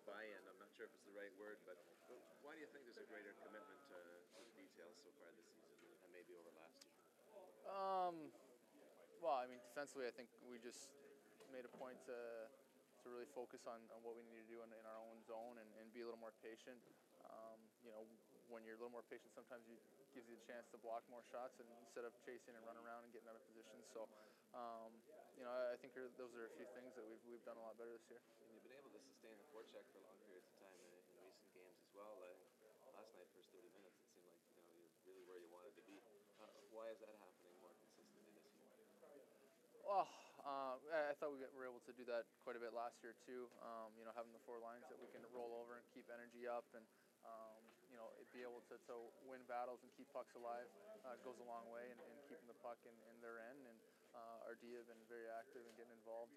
buy-in. I'm not sure if it's the right word, but why do you think there's a greater commitment to the details so far this season and maybe over last year? Um, well, I mean, defensively, I think we just made a point to really focus on what we need to do in our own zone and be a little more patient. When you're a little more patient, sometimes it gives you the chance to block more shots and instead of chasing and run around and getting out of positions. So, I think those are a few things that we've done a lot better this year. And you've been able to sustain the forecheck for long periods of time in recent games as well. Last night, first 30 minutes, it seemed like you're really where you wanted to be. Why is that happening more consistently this year? Well, I thought we were able to do that quite a bit last year too. Having the four lines that we can roll over and keep energy up, and be able to win battles and keep pucks alive goes a long way, and keeping the puck in their end. And our D have been very active and getting involved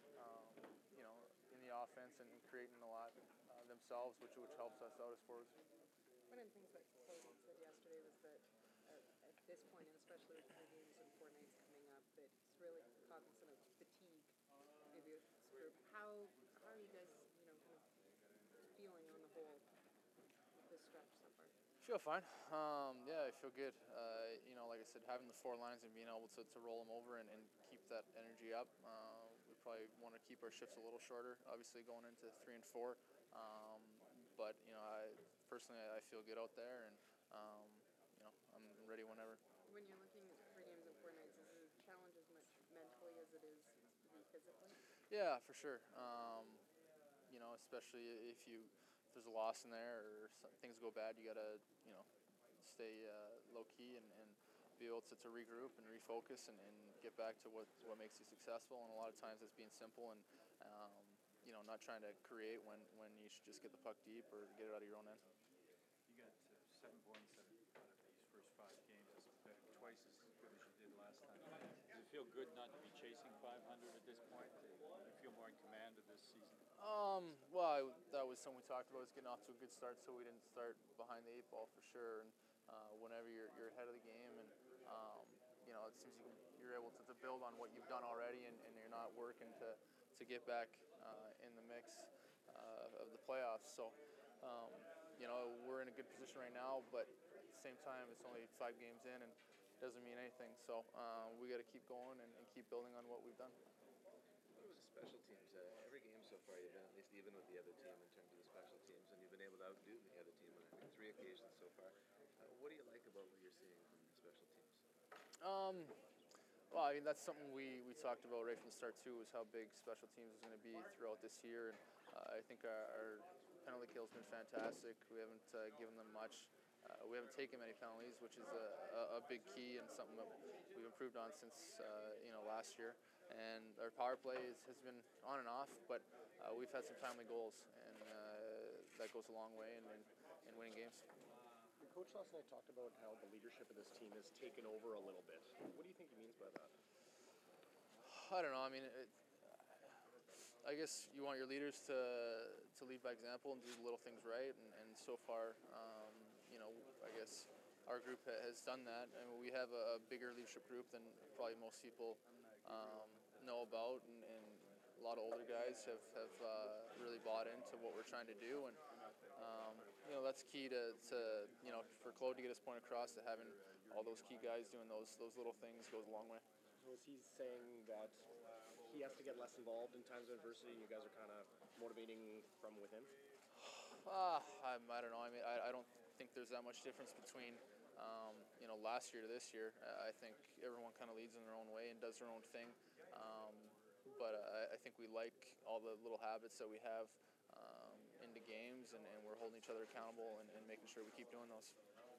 in the offense and creating a lot themselves, which helps us out as forwards. One of the things that Hogan said yesterday was that at this point, and especially with 3 games and 4 nights coming up, that he's really cognizant of fatigue, maybe with this group. How are you guys, kind of feeling on the whole this stretch so far? I feel fine. I feel good. Like I said, having the four lines and being able to roll them over and keep that energy up. We probably want to keep our shifts a little shorter, obviously going into 3 and 4. But I personally feel good out there, and I'm ready whenever. When you're looking at 3 games and 4 nights, is it a challenge as much mentally as it is to be physically? Yeah, for sure. Especially if there's a loss in there or things go bad, you gotta stay low key and be able to regroup and refocus and get back to what makes you successful. And a lot of times it's being simple and not trying to create when you should just get the puck deep or get it out of your own end. You got 7 points out of these first 5 games. That's twice as good as you did last time. Does it feel good not to be chasing 500 at this point? Do you feel more in command of this season? That was something we talked about, was getting off to a good start so we didn't start behind the 8 ball for sure. And whenever you're ahead of the game and it seems you're able to build on what you've done already and you're not working to get back in the mix of the playoffs. So, we're in a good position right now, but at the same time, it's only 5 games in and it doesn't mean anything. So we got to keep going and keep building on what we've done. What was the special teams? Every game so far, you've been at least even with the other team in terms of the special teams, and you've been able to outdo the other team on, I think, 3 occasions so far. What do you like about what you're seeing from the special teams? That's something we talked about right from the start too, was how big special teams is going to be throughout this year. And I think our penalty kill has been fantastic. We haven't given them much. We haven't taken many penalties, which is a big key and something that we've improved on since last year. And our power play has been on and off, but we've had some timely goals, and that goes a long way in winning games. Your coach last night talked about how the leadership of this team has taken over a little bit. What do you think he means by that? I don't know. I mean, I guess you want your leaders to lead by example and do the little things right. And so far, I guess our group has done that. And we have a bigger leadership group than probably most people know about. And a lot of older guys have really bought into what we're trying to do. And, that's key to for Claude to get his point across, that having all those key guys doing those little things goes a long way. So is he saying that he has to get less involved in times of adversity and you guys are kind of motivating from within? I don't know. I mean, I don't think there's that much difference between, last year to this year. I think everyone kind of leads in their own way and does their own thing. But I think we like all the little habits that we have into games, and we're holding each other accountable and making sure we keep doing those.